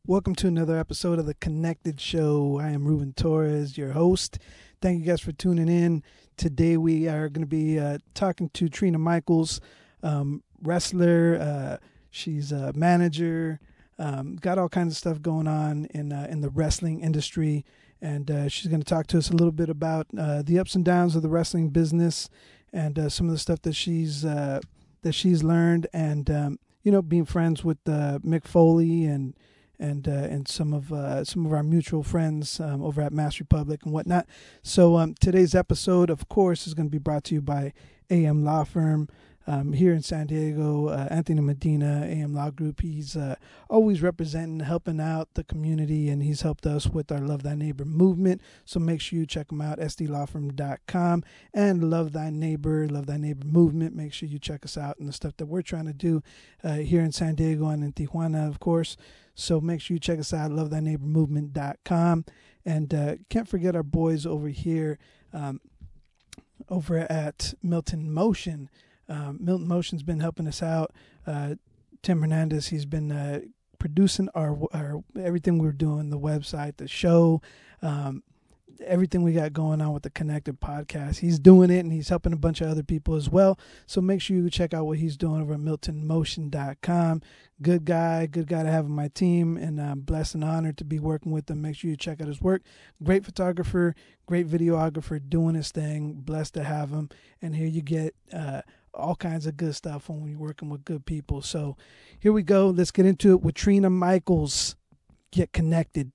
Welcome to another episode of The Connected Show. I am Ruben Torres, your host. Thank you guys for tuning in. Today we are going to be talking to Trina Michaels, wrestler. She's a manager, got all kinds of stuff going on in the wrestling industry. And she's going to talk to us a little bit about the ups and downs of the wrestling business and some of the stuff that she's learned, and being friends with Mick Foley and some of our mutual friends over at Mass Republic and whatnot. So today's episode, of course, is going to be brought to you by AM Law Firm here in San Diego. Anthony Medina, AM Law Group. He's always representing, helping out the community, and he's helped us with our Love Thy Neighbor movement. So make sure you check him out, sdlawfirm.com, and Love Thy Neighbor movement. Make sure you check us out and the stuff that we're trying to do here in San Diego and in Tijuana, of course. So make sure you check us out, lovethyneighbormovement.com. And can't forget our boys over here over at Milton Motion. Milton Motion's been helping us out. Tim Hernandez, he's been producing our everything we're doing, the website, the show, everything we got going on with the Connected podcast. He's doing it, and he's helping a bunch of other people as well. So make sure you check out what he's doing over at miltonmotion.com. Good guy to have on my team, and I'm blessed and honored to be working with him. Make sure you check out his work. Great photographer, great videographer, doing his thing. Blessed to have him. And here you get all kinds of good stuff when you're working with good people. So here we go. Let's get into it with Trina Michaels. Get connected.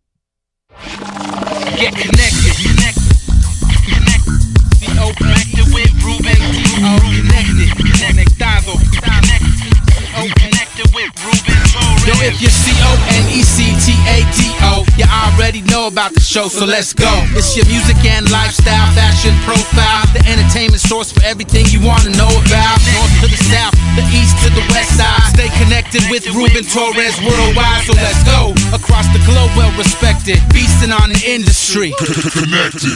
Get connected. CO connected with Ruben. Connected. Conectado. Connected with Ruben. Yo, if you're CONECTADO, you already know about the show, so let's go. It's your music and lifestyle, fashion profile, the entertainment source for everything you want to know about. North to the south, the east to the west side. Stay connected with Ruben Torres worldwide, so let's go. Across the globe, well respected, beasting on the industry. Connected.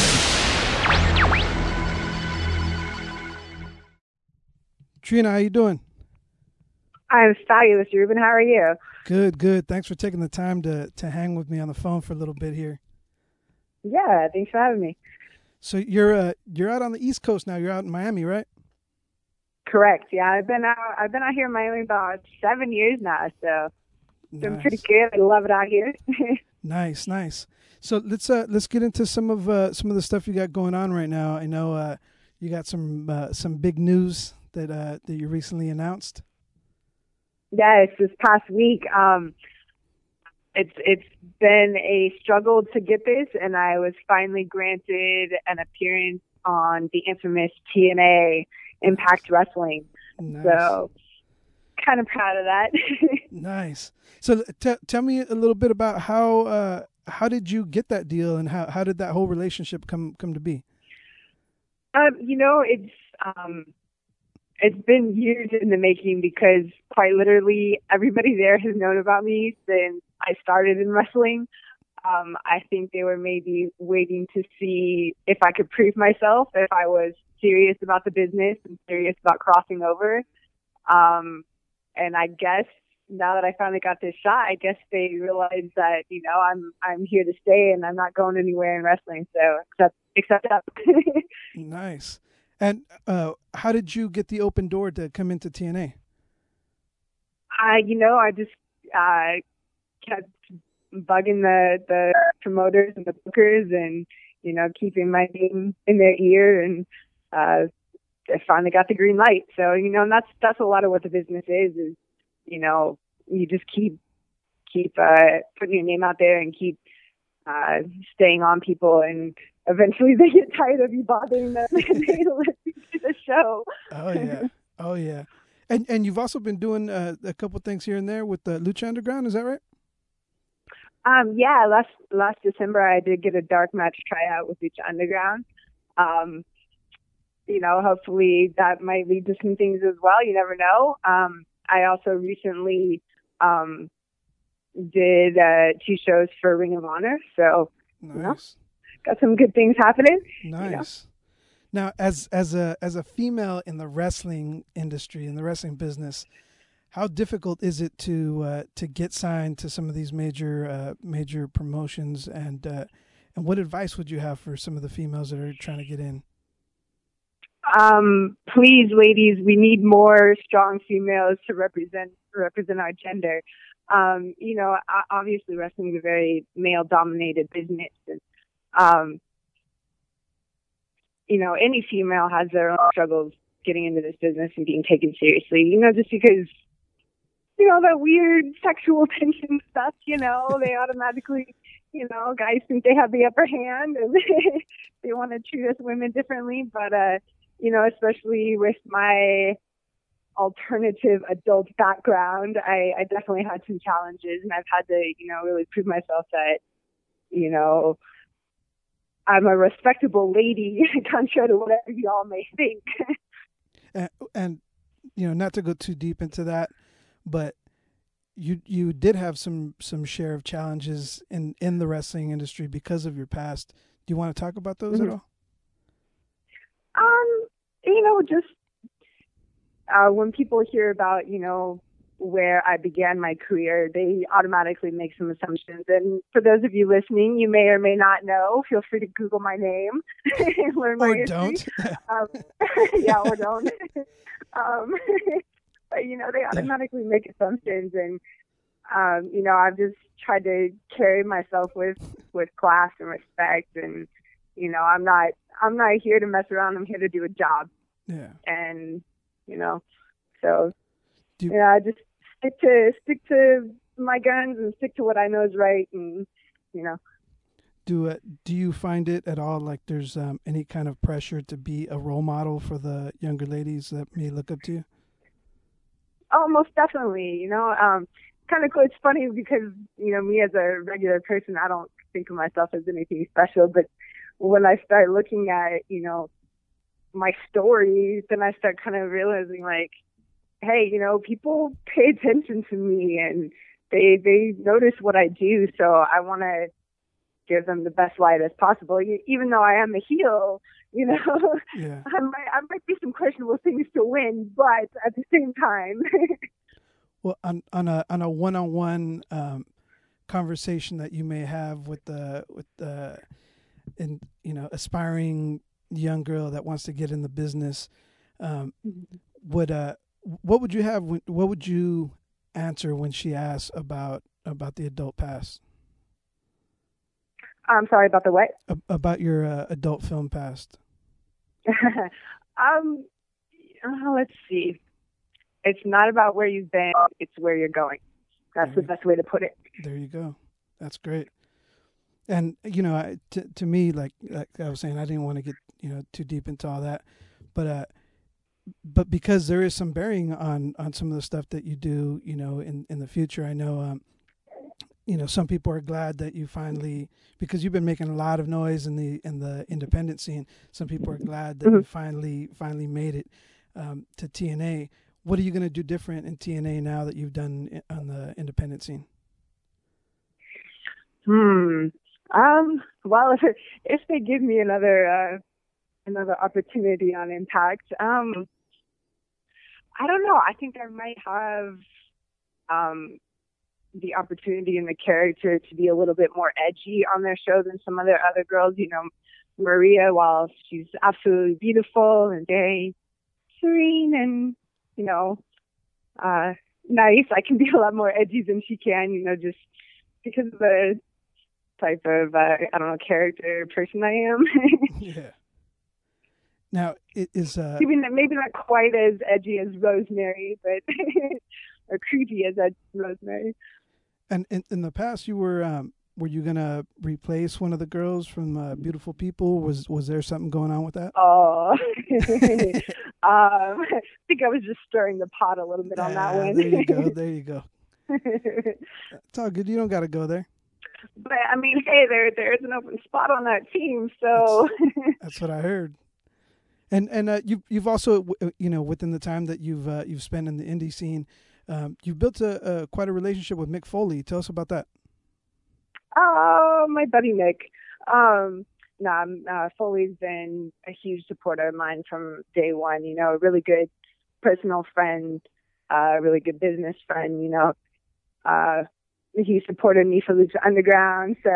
Trina, how you doing? I'm fabulous, Ruben. How are you? Good. Thanks for taking the time to hang with me on the phone for a little bit here. Yeah, thanks for having me. So you're out on the East Coast now. You're out in Miami, right? Correct. Yeah, I've been out here in Miami about 7 years now, so it's been pretty good. I love it out here. Nice. So let's get into some of the stuff you got going on right now. I know you got some big news that you recently announced. Yes, this past week, it's been a struggle to get this, and I was finally granted an appearance on the infamous TNA Impact Wrestling. Nice. So, kind of proud of that. Nice. So tell me a little bit about how did you get that deal, and how did that whole relationship come to be? It's been years in the making, because quite literally everybody there has known about me since I started in wrestling. I think they were maybe waiting to see if I could prove myself, if I was serious about the business and serious about crossing over. And I guess now that I finally got this shot, I guess they realized that, I'm here to stay and I'm not going anywhere in wrestling. So accept that. Nice. And how did you get the open door to come into TNA? I just kept bugging the promoters and the bookers, and keeping my name in their ear, and I finally got the green light. So and that's a lot of what the business is you just keep putting your name out there and keep staying on people, and eventually they get tired of you bothering them and they let you do the show. Oh yeah. And you've also been doing a couple things here and there with the Lucha Underground, is that right? Yeah, last December I did get a dark match tryout with Lucha Underground. Hopefully that might lead to some things as well. You never know. I also recently did 2 shows for Ring of Honor, so nice. Got some good things happening. Nice. Now, as a female in the wrestling industry, in the wrestling business, how difficult is it to get signed to some of these major promotions, and what advice would you have for some of the females that are trying to get in? Please, ladies, we need more strong females to represent our gender. Obviously wrestling is a very male dominated business, and any female has their own struggles getting into this business and being taken seriously, just because, that weird sexual tension stuff, they automatically, guys think they have the upper hand and they want to treat us women differently. But, especially with my alternative adult background, I definitely had some challenges, and I've had to, really prove myself that, I'm a respectable lady, contrary to whatever y'all may think. and not to go too deep into that, but you did have some share of challenges in the wrestling industry because of your past. Do you want to talk about those at all? Just when people hear about, where I began my career, they automatically make some assumptions. And for those of you listening, you may or may not know, feel free to Google my name and learn my history. Don't. Yeah, or don't. But, they automatically make assumptions. And, I've just tried to carry myself with class and respect. And, I'm not here to mess around. I'm here to do a job. Yeah. And, so, I just stick to my guns and stick to what I know is right. And, Do you find it at all like there's any kind of pressure to be a role model for the younger ladies that may look up to you? Oh, most definitely. Kind of cool. It's funny because, me as a regular person, I don't think of myself as anything special. But when I start looking at, my stories, then I start kind of realizing like, hey, people pay attention to me and they notice what I do. So I want to give them the best light as possible. Even though I am a heel, Yeah. I might do some questionable things to win, but at the same time. Well, on a one-on-one conversation that you may have with the aspiring young girl that wants to get in the business, what would you have? What would you answer when she asks about the adult past? I'm sorry, about the what? About your adult film past. Let's see. It's not about where you've been; it's where you're going. That's the best way to put it. There you go. That's great. And to me, like I was saying, I didn't want to get too deep into all that, but because there is some bearing on some of the stuff that you do, in the future. I know, some people are glad that you finally, because you've been making a lot of noise in the independent scene. Some people are glad that you finally made it to TNA. What are you going to do different in TNA now that you've done on the independent scene? Well, if they give me another opportunity on Impact, I don't know. I think I might have the opportunity and the character to be a little bit more edgy on their show than some of their other girls. Maria, while she's absolutely beautiful and very serene and nice, I can be a lot more edgy than she can. Just because of the type of character person I am. Yeah. Now, it is maybe not quite as edgy as Rosemary, but or creepy as Rosemary. And in the past, you were you gonna replace one of the girls from Beautiful People? Was there something going on with that? Oh, I think I was just stirring the pot a little bit on that one. There you go. It's all good. You don't got to go there. But I mean, hey, there's an open spot on that team, so that's what I heard. And you've also within the time that you've spent in the indie scene, you've built quite a relationship with Mick Foley. Tell us about that. Oh, my buddy Mick. Foley's been a huge supporter of mine from day one. A really good personal friend. a really good business friend. He supported me for Lucha Underground, so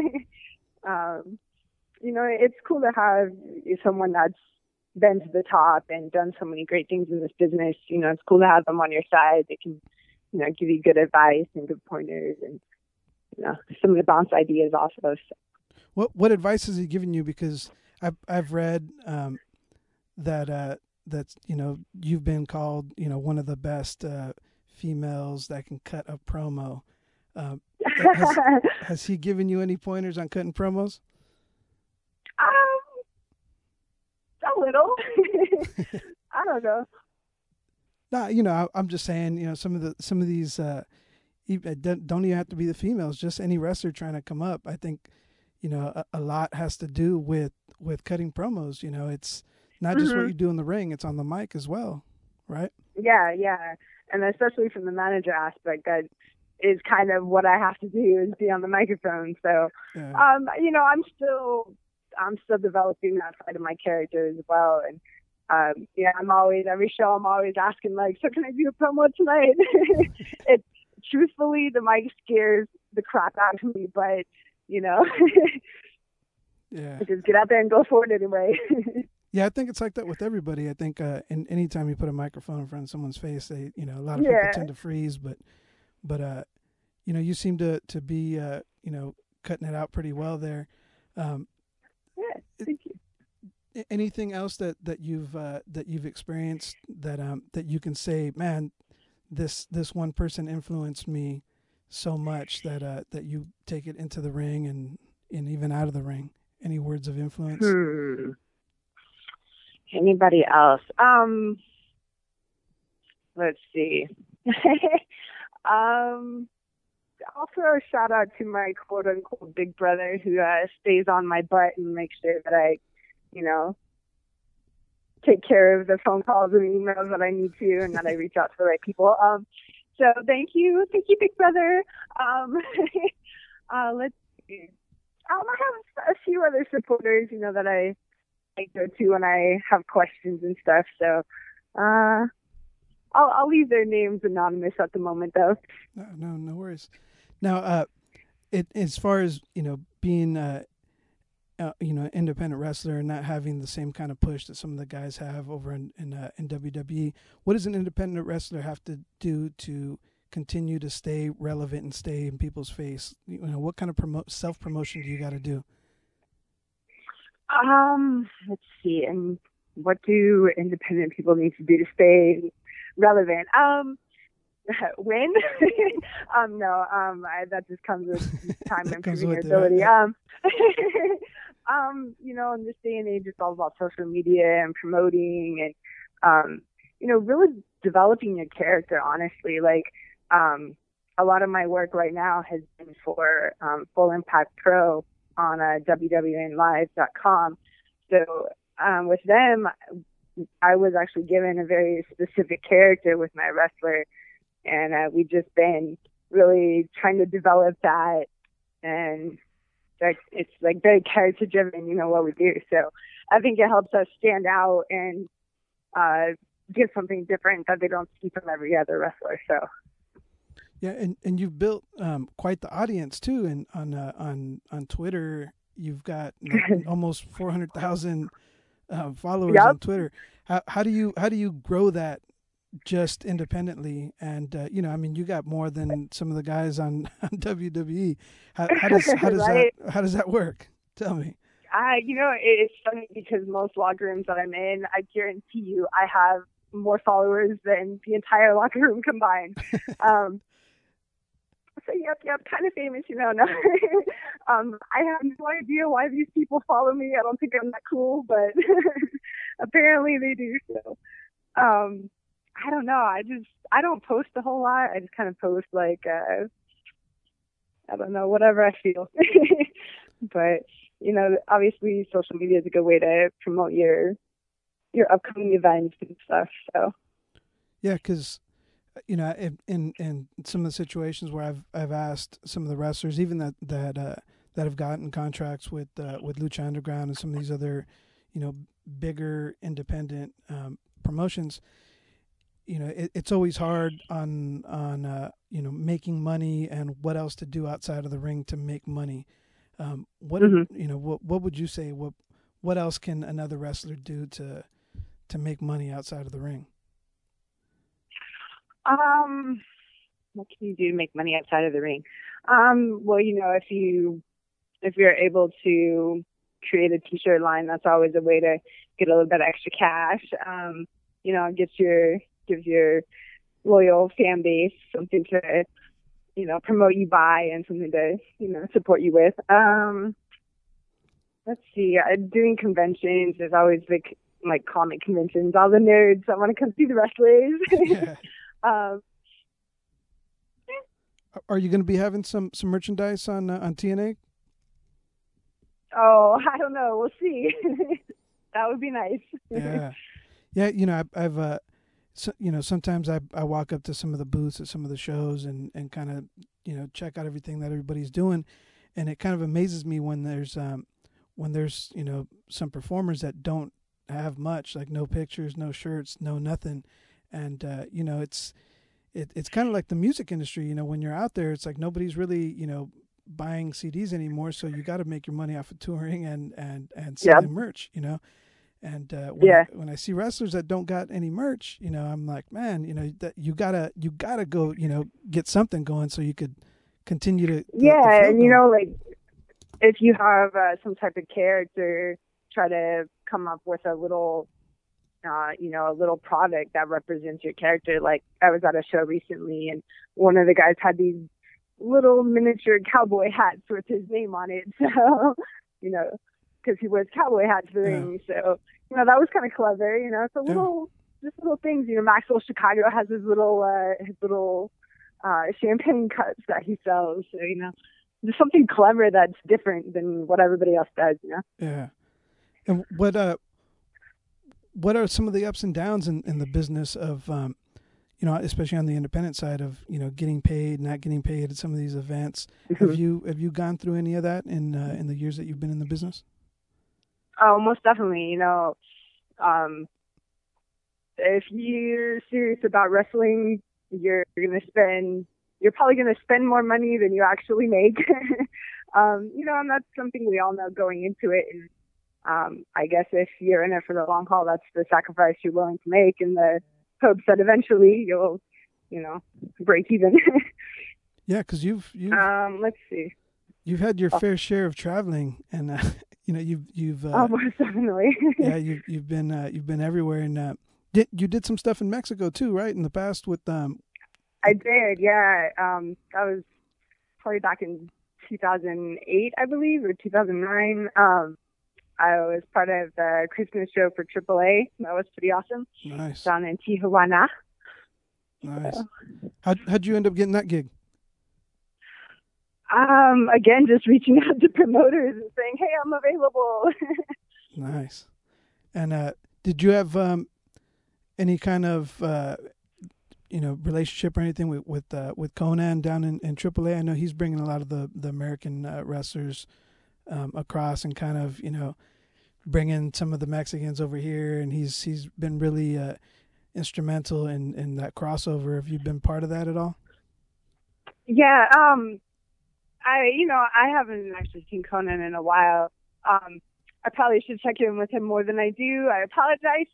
it's cool to have someone that's been to the top and done so many great things in this business. It's cool to have them on your side. They can, give you good advice and good pointers and, some of the bounce ideas also. So. What advice has he given you? Because I've read that you've been called one of the best females that can cut a promo. Has he given you any pointers on cutting promos? A little. I don't know. No, I'm just saying, some of these don't even have to be the females, just any wrestler trying to come up. I think, a lot has to do with cutting promos. It's not just what you do in the ring, it's on the mic as well, right? Yeah. And especially from the manager aspect, that is kind of what I have to do, is be on the microphone. So, yeah. I'm still developing that side of my character as well. And, I'm always, every show I'm always asking, like, so can I do a promo tonight? Truthfully, the mic scares the crap out of me, but, yeah, just get out there and go for it anyway. Yeah, I think it's like that with everybody. I think anytime you put a microphone in front of someone's face, they, a lot of people tend to freeze, but you seem to be, cutting it out pretty well there. Yeah, thank you. Anything else that you've experienced that you can say, man, this one person influenced me so much that you take it into the ring and even out of the ring? Any words of influence? Anybody else? Let's see. I'll throw a shout out to my quote unquote big brother, who stays on my butt and makes sure that I, take care of the phone calls and emails that I need to, and that I reach out to the right people. So thank you, big brother. Let's see. I have a few other supporters, that I go to when I have questions and stuff. So I'll leave their names anonymous at the moment, though. No worries. Now, as far as being independent wrestler and not having the same kind of push that some of the guys have over in WWE, what does an independent wrestler have to do to continue to stay relevant and stay in people's face? What kind of self promotion do you got to do? Let's see. And what do independent people need to do to stay relevant? Win? No. That just comes with time and proving ability. In this day and age, it's all about social media and promoting and, really developing your character. Honestly, like, a lot of my work right now has been for Full Impact Pro on WWNlive.com. So with them, I was actually given a very specific character with my wrestler, and we've just been really trying to develop that, and it's like very character driven, what we do. So I think it helps us stand out and give something different that they don't see from every other wrestler. So. Yeah, and you've built quite the audience too, and on Twitter you've got almost 400,000 followers on Twitter. How do you grow that just independently? And you got more than some of the guys on WWE. How does that work? Tell me. It's funny because most locker rooms that I'm in, I guarantee you, I have more followers than the entire locker room combined. So yep, kind of famous, No. I have no idea why these people follow me. I don't think I'm that cool, but apparently they do. So, I don't know. I don't post a whole lot. I just kind of post like, I don't know, whatever I feel. But, obviously social media is a good way to promote your upcoming events and stuff. So. Yeah, because in some of the situations where I've asked some of the wrestlers, even that have gotten contracts with Lucha Underground and some of these other, bigger independent promotions, it's always hard on making money and what else to do outside of the ring to make money. What what would you say? What else can another wrestler do to make money outside of the ring? What can you do to make money outside of the ring? Well, if you're able to create a t-shirt line, that's always a way to get a little bit of extra cash. Gives your loyal fan base something to, promote you by and something to, support you with. Let's see, doing conventions. There's always like comic conventions. All the nerds that want to come see the wrestlers. Yeah. Are you going to be having some merchandise on TNA? Oh, I don't know. We'll see. That would be nice. Yeah. I've sometimes I walk up to some of the booths at some of the shows and kind of check out everything that everybody's doing, and it kind of amazes me when there's some performers that don't have much, like no pictures, no shirts, no nothing, and it's kind of like the music industry. When you're out there, it's like nobody's really buying CDs anymore, so you got to make your money off of touring and selling merch. And when I see wrestlers that don't got any merch, I'm like, man, that you gotta go, get something going so you could continue to and like if you have some type of character, try to come up with a little a little product that represents your character. Like I was at a show recently and one of the guys had these little miniature cowboy hats with his name on it. So, because he wears cowboy hats for the ring. So, that was kind of clever. It's just little things. Maxwell Chicago has his little champagne cups that he sells. So, there's something clever that's different than what everybody else does. Yeah. And what are some of the ups and downs in the business of, especially on the independent side of, getting paid, not getting paid at some of these events? Mm-hmm. Have you gone through any of that in the years that you've been in the business? Oh, most definitely. If you're serious about wrestling, you're probably going to spend more money than you actually make. And that's something we all know going into it. And I guess if you're in it for the long haul, that's the sacrifice you're willing to make in the hopes that eventually you'll, break even. Yeah, because you've let's see. You've had your fair share of traveling, and you've most definitely. Yeah, you've been everywhere, and you did some stuff in Mexico too, right? In the past with I did, yeah. That was probably back in 2008, I believe, or 2009. I was part of the Christmas show for AAA. That was pretty awesome. Nice. Down in Tijuana. Nice. So. How'd you end up getting that gig? Again, just reaching out to promoters and saying, "Hey, I'm available." Nice. And did you have any kind of relationship or anything with Konnan down in AAA? I know he's bringing a lot of the American wrestlers across and kind of bringing some of the Mexicans over here, and he's been really instrumental in that crossover. Have you been part of that at all? Yeah. I haven't actually seen Konnan in a while. I probably should check in with him more than I do. I apologize,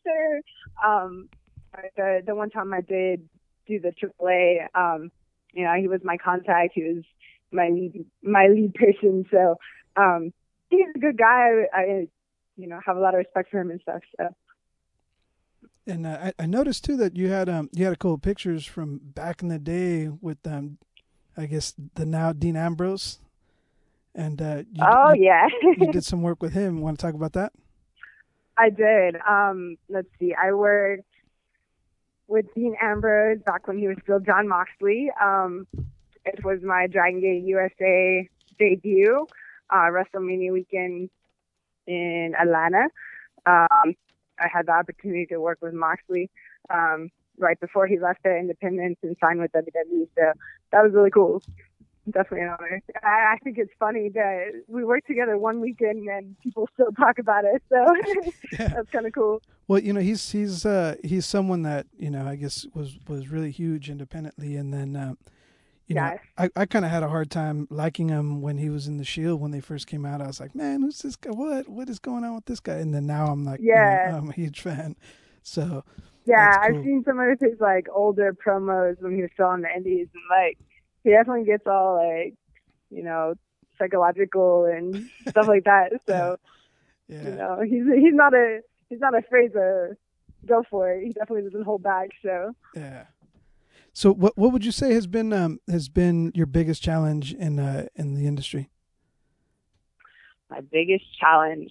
sir. The one time I did do the AAA, he was my contact. He was my lead person. So he's a good guy. I have a lot of respect for him and stuff. So. And I noticed too that you had a couple of pictures from back in the day with I guess the now Dean Ambrose, and you did some work with him. Want to talk about that? I did. Let's see. I worked with Dean Ambrose back when he was still John Moxley. It was my Dragon Gate USA debut, WrestleMania weekend in Atlanta. I had the opportunity to work with Moxley right before he left the Independence and signed with WWE. So that was really cool. definitely an honor. I think it's funny that we worked together one weekend and people still talk about it. So Yeah. that's kind of cool. Well, he's someone that I guess was really huge independently, and then Yes. I kind of had a hard time liking him when he was in the Shield when they first came out. I was like, man, who's this guy? What is going on with this guy? And then now I'm like, Yeah. I'm a huge fan. So Yeah, that's I've cool. seen some of his like older promos when he was still on the Indies, and like he definitely gets all like, psychological and stuff like that. So Yeah. he's not afraid to go for it. He definitely doesn't hold back. So Yeah. So what would you say has been your biggest challenge in the industry? my biggest challenge,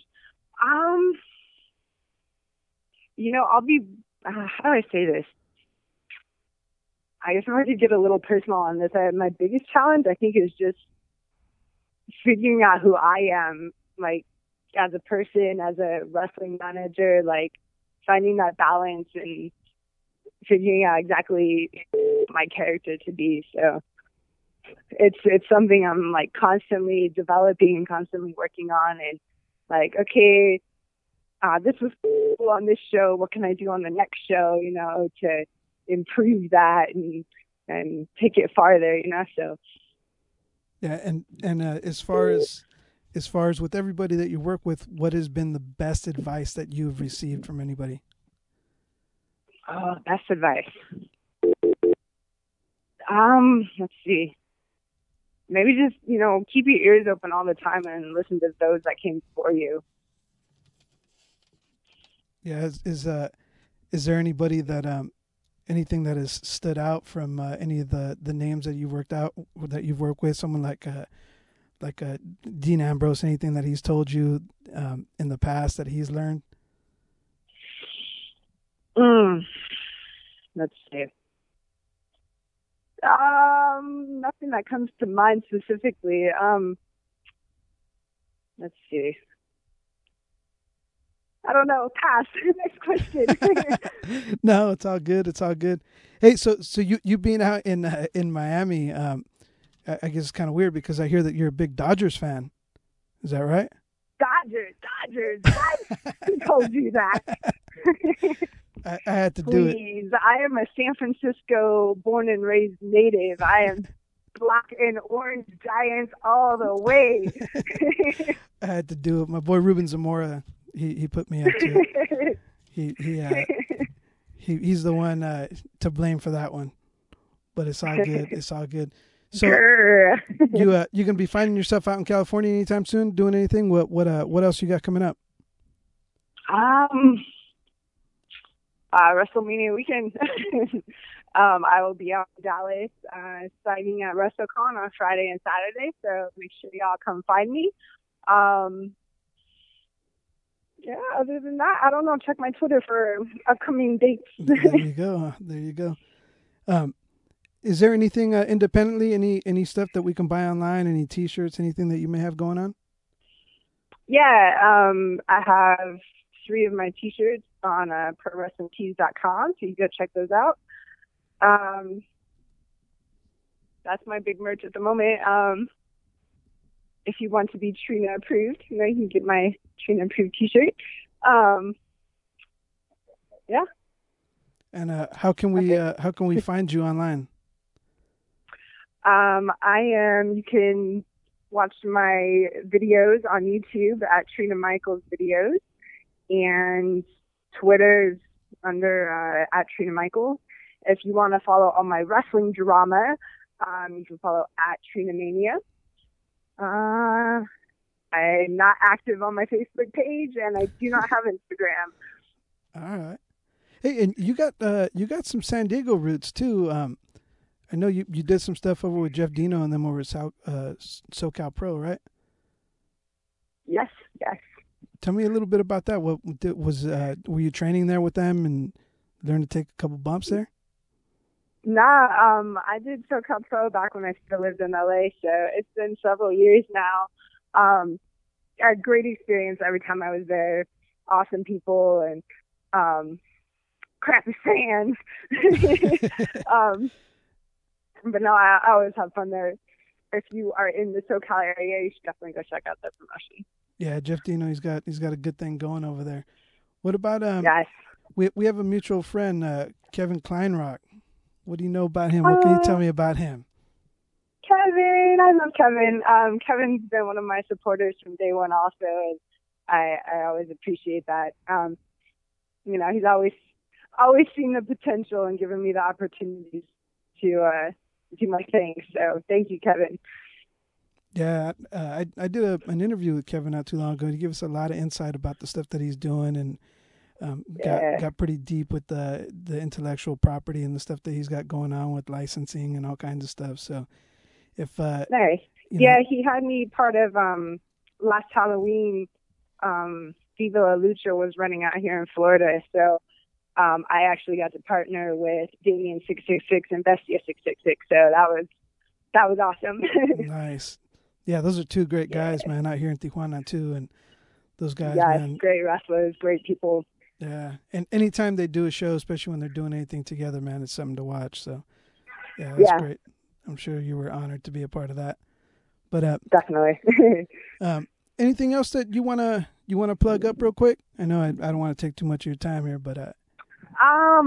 I'll be. How do I say this? I guess I'm going to get a little personal on this. My biggest challenge, I think, is just figuring out who I am, like as a person, as a wrestling manager, like finding that balance and figuring out exactly my character to be. So it's something I'm like constantly developing and constantly working on, and like, okay, this was cool on this show. What can I do on the next show? To improve that and take it farther. So. Yeah, and as far as with everybody that you work with, what has been the best advice that you've received from anybody? Oh, best advice. Let's see. Maybe just, keep your ears open all the time and listen to those that came before you. Yeah, is there anybody that anything that has stood out from any of the names that you've worked with? Someone like Dean Ambrose, anything that he's told you in the past that he's learned? Let's see. Nothing that comes to mind specifically. Let's see. I don't know. Pass. Next question. No, it's all good. It's all good. Hey, so you being out in Miami, I guess it's kind of weird because I hear that you're a big Dodgers fan. Is that right? Dodgers. What? Who told you that? I had to do it. Please, I am a San Francisco born and raised native. I am black and orange Giants all the way. I had to do it. My boy Ruben Zamora, he put me up to it. He's the one to blame for that one. But it's all good. It's all good. So you gonna be finding yourself out in California anytime soon? Doing anything? What else you got coming up? WrestleMania weekend. I will be out in Dallas signing at WrestleCon on Friday and Saturday, so make sure y'all come find me. Yeah, other than that, I don't know. Check my Twitter for upcoming dates. There you go. There you go. Is there anything independently, any stuff that we can buy online, any T-shirts, anything that you may have going on? Yeah, I have 3 of my T-shirts on ProWrestlingTees.com, so you go check those out. That's my big merch at the moment. If you want to be Trina approved, you can get my Trina approved T-shirt. Yeah. And how can we find you online? You can watch my videos on YouTube at Trina Michaels Videos, and Twitter is under at Trina Michaels. If you want to follow all my wrestling drama, you can follow at Trina Mania. I'm not active on my Facebook page, and I do not have Instagram. All right. Hey, and you got some San Diego roots too. I know you did some stuff over with Jeff Dino and them over at SoCal Pro, right? Yes. Tell me a little bit about that. What was were you training there with them and learned to take a couple bumps there? Nah, I did SoCal Pro back when I still lived in LA, so it's been several years now. I had great experience every time I was there. Awesome people and crappy fans. But no, I always have fun there. if you are in the SoCal area, you should definitely go check out that promotion. Yeah, Jeff Dino, he's got a good thing going over there. What about Yes. we have a mutual friend, Kevin Kleinrock. What do you know about him? What can you tell me about him? Kevin, I love Kevin. Kevin's been one of my supporters from day one also, and I always appreciate that. He's always seen the potential and given me the opportunities to do my thing. So thank you, Kevin. Yeah, I did an interview with Kevin not too long ago. He gave us a lot of insight about the stuff that he's doing, and got pretty deep with the intellectual property and the stuff that he's got going on with licensing and all kinds of stuff. So if nice. He had me part of last Halloween. Viva La Lucha was running out here in Florida, so I actually got to partner with Damien 666 and Bestia 666. So that was awesome. Nice. Yeah, those are two great guys, man, out here in Tijuana too, and those guys, man, great wrestlers, great people. Yeah, and anytime they do a show, especially when they're doing anything together, man, it's something to watch. So, yeah, that's great. I'm sure you were honored to be a part of that. But definitely. Anything else that you wanna plug up real quick? I know I don't want to take too much of your time here, but I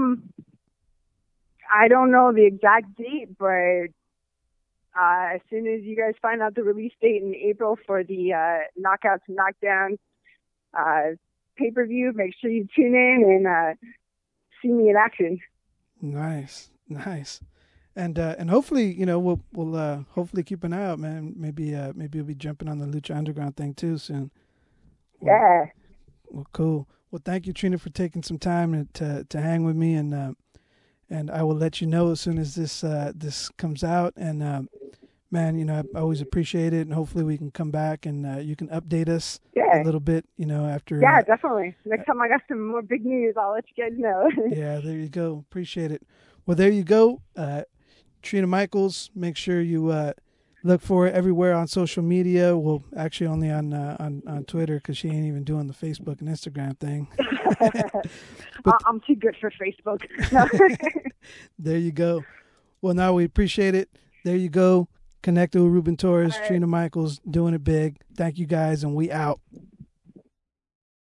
don't know the exact date, but as soon as you guys find out the release date in April for the Knockouts and Knockdowns pay-per-view, make sure you tune in and see me in action. Nice. And hopefully, we'll hopefully keep an eye out, man. Maybe you'll be jumping on the Lucha Underground thing too soon. Yeah. Well, cool. Well, thank you, Trina, for taking some time to hang with me, and I will let you know as soon as this comes out. And man, I always appreciate it, and hopefully we can come back and you can update us a little bit, after. Yeah, definitely. Next time I got some more big news, I'll let you guys know. Yeah, there you go. Appreciate it. Well, there you go. Trina Michaels, make sure you look for it everywhere on social media. Well, actually only on Twitter, because she ain't even doing the Facebook and Instagram thing. I'm too good for Facebook. There you go. Well, now we appreciate it. There you go. Connected with Ruben Torres, right. Trina Michaels, doing it big. Thank you guys, and we out.